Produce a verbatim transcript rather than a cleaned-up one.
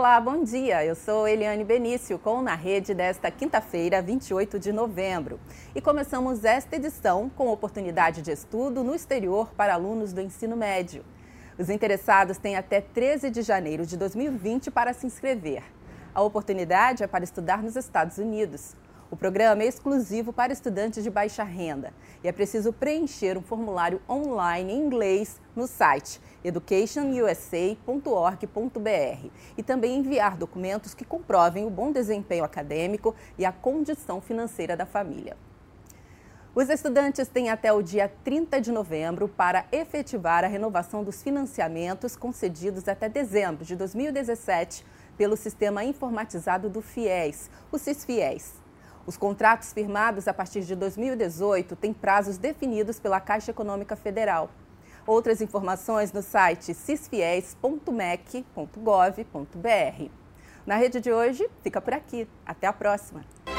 Olá, bom dia. Eu sou Eliane Benício com Na Rede desta quinta-feira, vinte e oito de novembro. E começamos esta edição com oportunidade de estudo no exterior para alunos do ensino médio. Os interessados têm até treze de janeiro de dois mil e vinte para se inscrever. A oportunidade é para estudar nos Estados Unidos. O programa é exclusivo para estudantes de baixa renda e é preciso preencher um formulário online em inglês no site education u s a ponto org ponto b r e também enviar documentos que comprovem o bom desempenho acadêmico e a condição financeira da família. Os estudantes têm até o dia trinta de novembro para efetivar a renovação dos financiamentos concedidos até dezembro de dois mil e dezessete pelo Sistema Informatizado do FIES, o SISFIES. Os contratos firmados a partir de dois mil e dezoito têm prazos definidos pela Caixa Econômica Federal. Outras informações no site sisfies ponto mec ponto gov ponto br. Na rede de hoje, fica por aqui. Até a próxima!